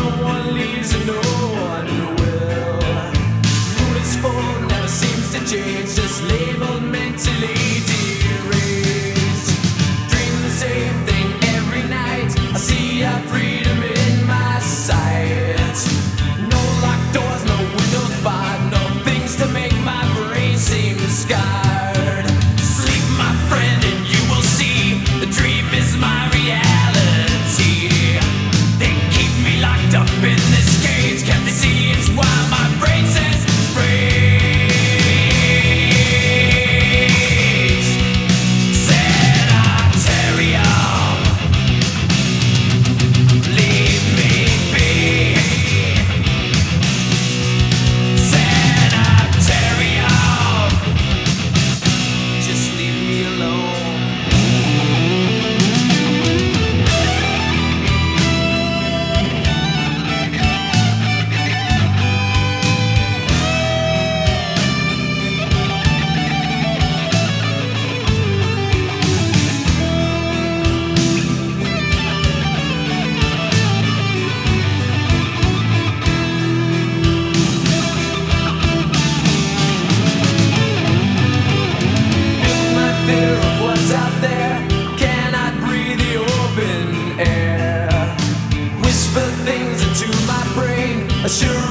no one leaves and no one will. Mood is full, never seems to change, just labeled mentally deranged. Dream the same thing every night, I see our freedom in my sight. No locked doors, no windows barred, no things to make my brain seem scarred. Sleep, my friend, and you will see the dream is my reality. They keep me locked up in this cage, can't they see it's why my brain says rage? Sanitarium, leave me be. Sanitarium, just leave me alone. Fear of what's out there, cannot breathe the open air. Whisper things into my brain, assure